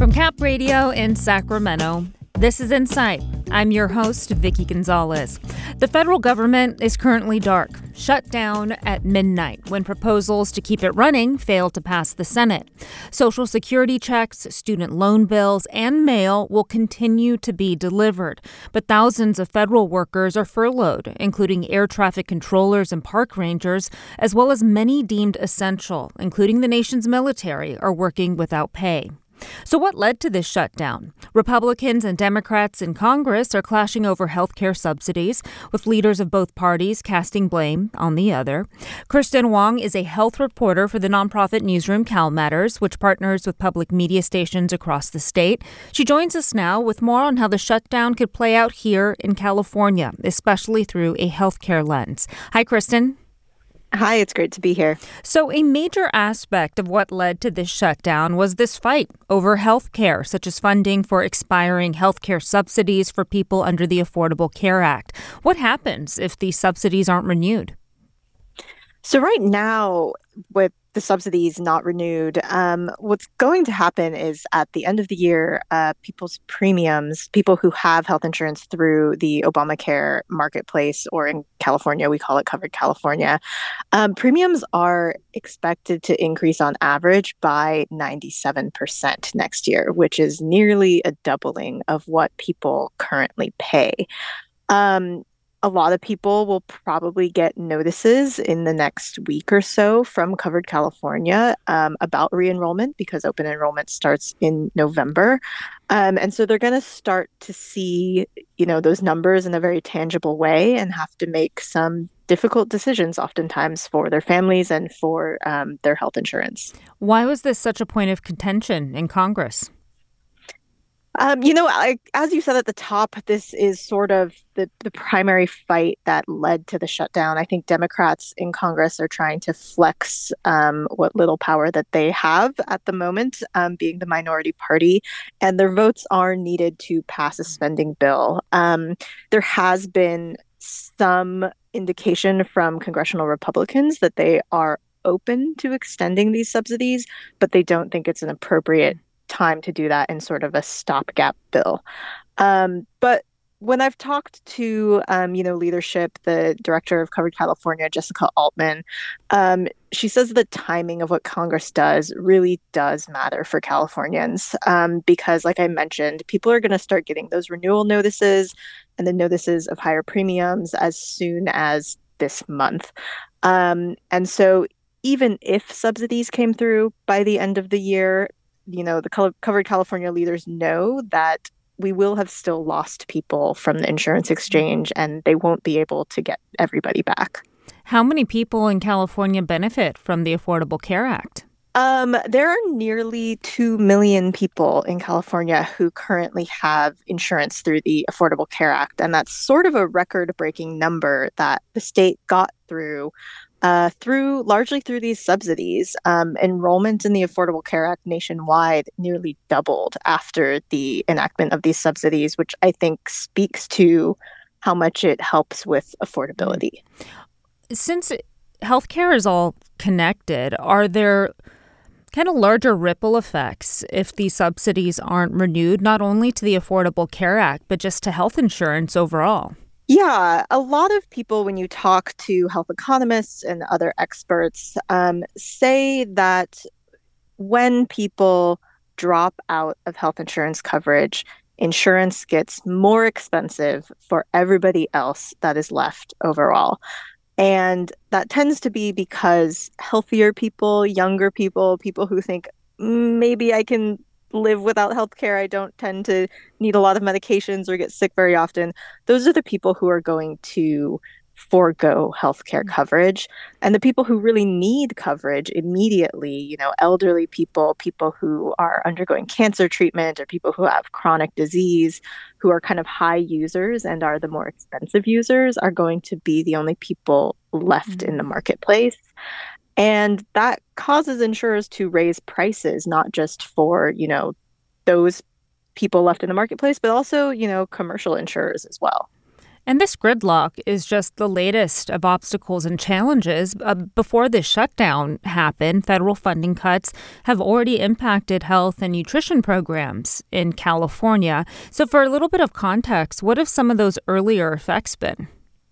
From Cap Radio in Sacramento, this is Insight. I'm your host, Vicki Gonzalez. The federal government is currently dark, shut down at midnight when proposals to keep it running fail to pass the Senate. Social Security checks, student loan bills, and mail will continue to be delivered. But thousands of federal workers are furloughed, including air traffic controllers and park rangers, as well as many deemed essential, including the nation's military, are working without pay. So what led to this shutdown? Republicans and Democrats in Congress are clashing over health care subsidies, with leaders of both parties casting blame on the other. Kristen Wong is a health reporter for the nonprofit newsroom CalMatters, which partners with public media stations across the state. She joins us now with more on how the shutdown could play out here in California, especially through a health care lens. Hi, Kristen. Hi, it's great to be here. So a major aspect of what led to this shutdown was this fight over health care, such as funding for expiring health care subsidies for people under the Affordable Care Act. What happens if these subsidies aren't renewed? So right now, with the subsidies not renewed, what's going to happen is at the end of the year, people's premiums, people who have health insurance through the Obamacare marketplace, or in California, we call it Covered California, premiums are expected to increase on average by 97% next year, which is nearly a doubling of what people currently pay. A lot of people will probably get notices in the next week or so from Covered California about re-enrollment, because open enrollment starts in November. And so they're going to start to see, those numbers in a very tangible way and have to make some difficult decisions oftentimes for their families and for their health insurance. Why was this such a point of contention in Congress? As you said at the top, this is sort of the primary fight that led to the shutdown. I think Democrats in Congress are trying to flex what little power that they have at the moment, being the minority party, and their votes are needed to pass a spending bill. There has been some indication from congressional Republicans that they are open to extending these subsidies, but they don't think it's an appropriate time to do that in sort of a stopgap bill. But when I've talked to, leadership, the director of Covered California, Jessica Altman, she says the timing of what Congress does really does matter for Californians, because, like I mentioned, people are going to start getting those renewal notices and the notices of higher premiums as soon as this month. And so even if subsidies came through by the end of the year, the Covered California leaders know that we will have still lost people from the insurance exchange, and they won't be able to get everybody back. How many people in California benefit from the Affordable Care Act? There are nearly 2 million people in California who currently have insurance through the Affordable Care Act, and that's sort of a record-breaking number that the state got largely through these subsidies. Enrollment in the Affordable Care Act nationwide nearly doubled after the enactment of these subsidies, which I think speaks to how much it helps with affordability. Since healthcare is all connected, are there kind of larger ripple effects if these subsidies aren't renewed, not only to the Affordable Care Act, but just to health insurance overall? Yeah, a lot of people, when you talk to health economists and other experts, say that when people drop out of health insurance coverage, insurance gets more expensive for everybody else that is left overall. And that tends to be because healthier people, younger people, people who think maybe I can live without healthcare, I don't tend to need a lot of medications or get sick very often. Those are the people who are going to forego healthcare coverage. And the people who really need coverage immediately, elderly people, people who are undergoing cancer treatment, or people who have chronic disease, who are kind of high users and are the more expensive users, are going to be the only people left in the marketplace. And that causes insurers to raise prices, not just for, those people left in the marketplace, but also, commercial insurers as well. And this gridlock is just the latest of obstacles and challenges. Before this shutdown happened, federal funding cuts have already impacted health and nutrition programs in California. So, for a little bit of context, what have some of those earlier effects been?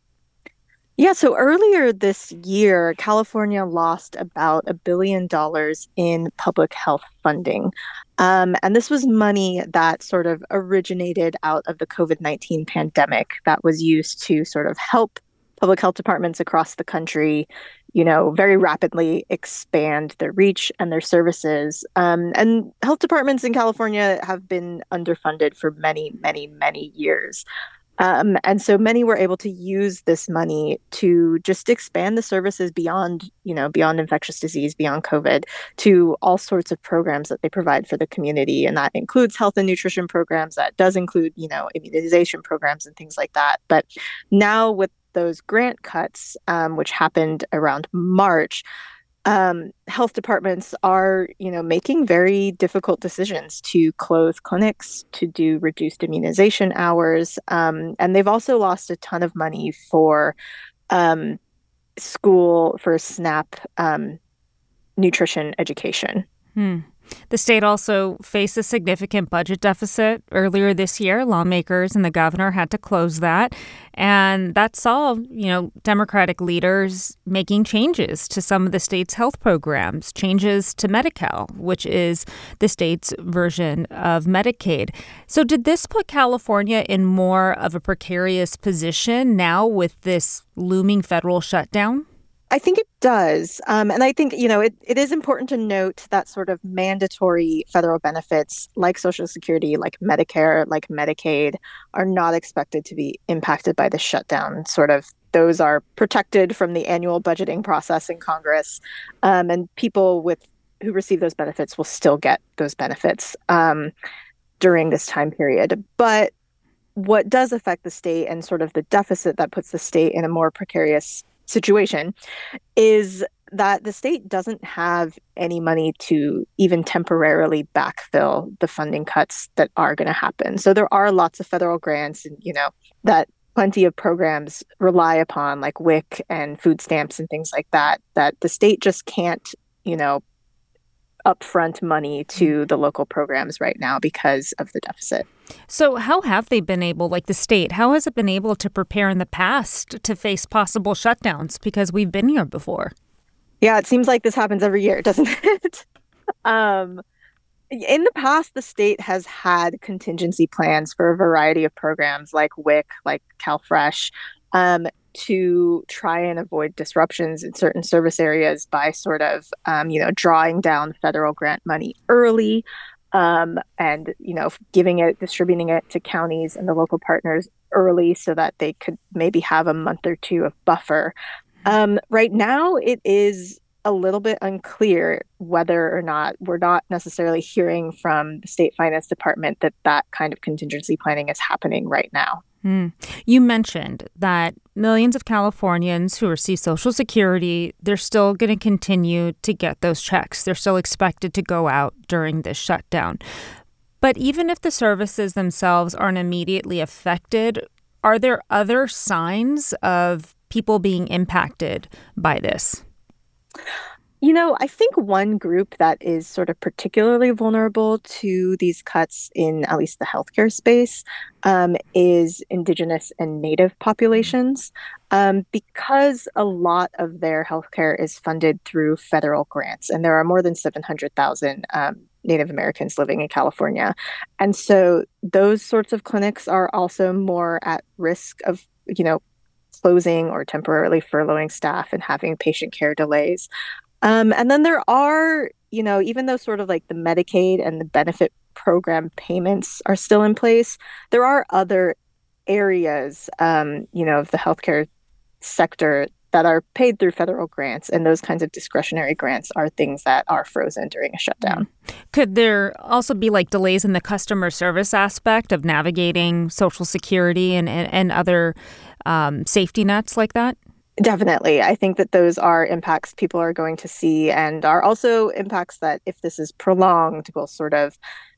Yeah, so earlier this year, California lost about $1 billion in public health funding. And this was money that sort of originated out of the COVID-19 pandemic that was used to sort of help public health departments across the country, very rapidly expand their reach and their services. And health departments in California have been underfunded for many, many, many years. And so many were able to use this money to just expand the services beyond, beyond infectious disease, beyond COVID, to all sorts of programs that they provide for the community. And that includes health and nutrition programs. That does include, immunization programs and things like that. But now with those grant cuts, which happened around March, health departments are, making very difficult decisions to close clinics, to do reduced immunization hours, and they've also lost a ton of money for um, school for SNAP nutrition education. Hmm. The state also faced a significant budget deficit earlier this year. Lawmakers and the governor had to close that. And that saw, Democratic leaders making changes to some of the state's health programs, changes to Medi-Cal, which is the state's version of Medicaid. So did this put California in more of a precarious position now with this looming federal shutdown? I think it does. And I think, it is important to note that sort of mandatory federal benefits like Social Security, like Medicare, like Medicaid are not expected to be impacted by the shutdown. Sort of those are protected from the annual budgeting process in Congress. And people who receive those benefits will still get those benefits during this time period. But what does affect the state and sort of the deficit that puts the state in a more precarious situation is that the state doesn't have any money to even temporarily backfill the funding cuts that are going to happen. So there are lots of federal grants and, that plenty of programs rely upon, like WIC and food stamps and things like that, that the state just can't, upfront money to the local programs right now because of the deficit. So how have they been able, like the state, how has it been able to prepare in the past to face possible shutdowns? Because we've been here before. Yeah, it seems like this happens every year, doesn't it? um, in the past, the state has had contingency plans for a variety of programs like WIC, like CalFresh, to try and avoid disruptions in certain service areas by sort of, drawing down federal grant money early, and, distributing it to counties and the local partners early so that they could maybe have a month or two of buffer. Right now, it is a little bit unclear whether or not we're not necessarily hearing from the state finance department that kind of contingency planning is happening right now. You mentioned that millions of Californians who receive Social Security, they're still going to continue to get those checks. They're still expected to go out during this shutdown. But even if the services themselves aren't immediately affected, are there other signs of people being impacted by this? I think one group that is sort of particularly vulnerable to these cuts in at least the healthcare space is Indigenous and Native populations, because a lot of their healthcare is funded through federal grants, and there are more than 700,000 Native Americans living in California. And so those sorts of clinics are also more at risk of, closing or temporarily furloughing staff and having patient care delays. And then there are, even though sort of like the Medicaid and the benefit program payments are still in place, there are other areas, of the healthcare sector that are paid through federal grants. And those kinds of discretionary grants are things that are frozen during a shutdown. Could there also be like delays in the customer service aspect of navigating Social Security and other safety nets like that? Definitely. I think that those are impacts people are going to see and are also impacts that if this is prolonged will sort of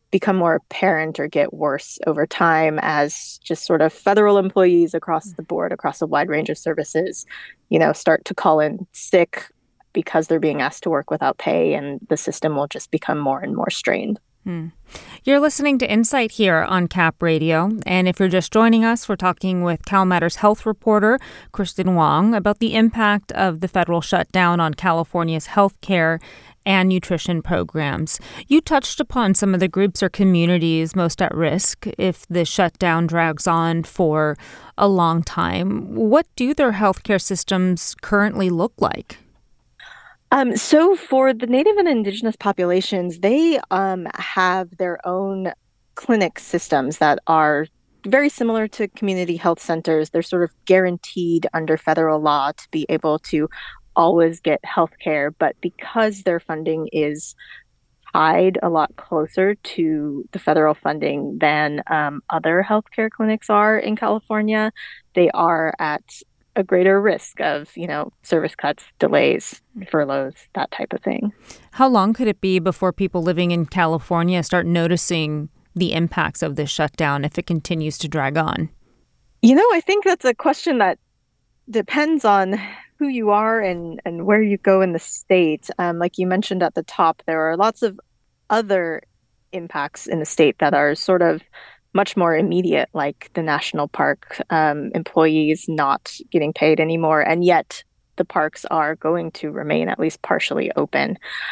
become more apparent or get worse over time as just sort of federal employees across the board, across a wide range of services, start to call in sick because they're being asked to work without pay, and the system will just become more and more strained. You're listening to Insight here on Cap Radio. And if you're just joining us, we're talking with CalMatters health reporter Kristen Wong about the impact of the federal shutdown on California's health care and nutrition programs. You touched upon some of the groups or communities most at risk if the shutdown drags on for a long time. What do their healthcare systems currently look like? So for the Native and Indigenous populations, they have their own clinic systems that are very similar to community health centers. They're sort of guaranteed under federal law to be able to always get health care. But because their funding is tied a lot closer to the federal funding than other healthcare clinics are in California, they are at a greater risk of, service cuts, delays, furloughs, that type of thing. How long could it be before people living in California start noticing the impacts of this shutdown if it continues to drag on? I think that's a question that depends on who you are and where you go in the state. Like you mentioned at the top, there are lots of other impacts in the state that are sort of much more immediate, like the national park employees not getting paid anymore, and yet the parks are going to remain at least partially open.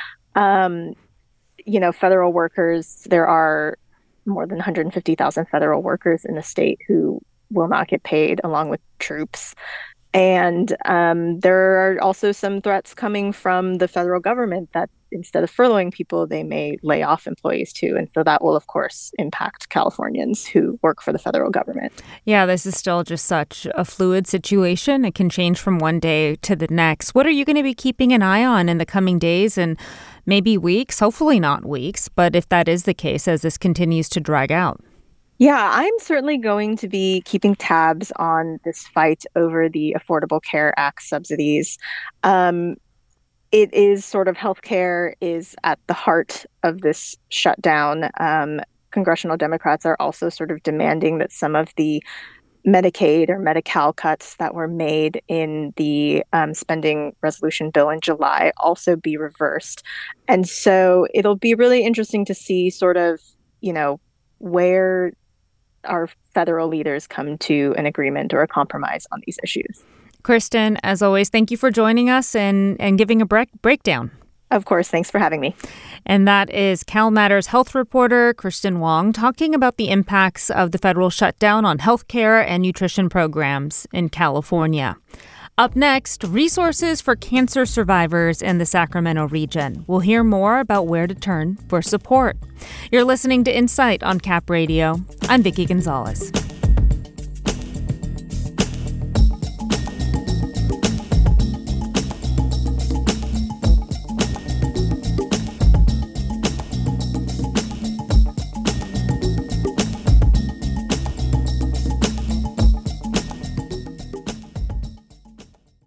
Federal workers, there are more than 150,000 federal workers in the state who will not get paid, along with troops. And there are also some threats coming from the federal government that instead of furloughing people, they may lay off employees too. And so that will, of course, impact Californians who work for the federal government. Yeah, this is still just such a fluid situation. It can change from one day to the next. What are you going to be keeping an eye on in the coming days and maybe weeks? Hopefully not weeks, but if that is the case, as this continues to drag out. Yeah, I'm certainly going to be keeping tabs on this fight over the Affordable Care Act subsidies. It is sort of healthcare is at the heart of this shutdown. Congressional Democrats are also sort of demanding that some of the Medicaid or Medi-Cal cuts that were made in the spending resolution bill in July also be reversed. And so it'll be really interesting to see sort of, where our federal leaders come to an agreement or a compromise on these issues. Kristen, as always, thank you for joining us and giving a breakdown. Of course. Thanks for having me. And that is CalMatters health reporter Kristen Wong talking about the impacts of the federal shutdown on healthcare and nutrition programs in California. Up next, resources for cancer survivors in the Sacramento region. We'll hear more about where to turn for support. You're listening to Insight on Cap Radio. I'm Vicki Gonzalez.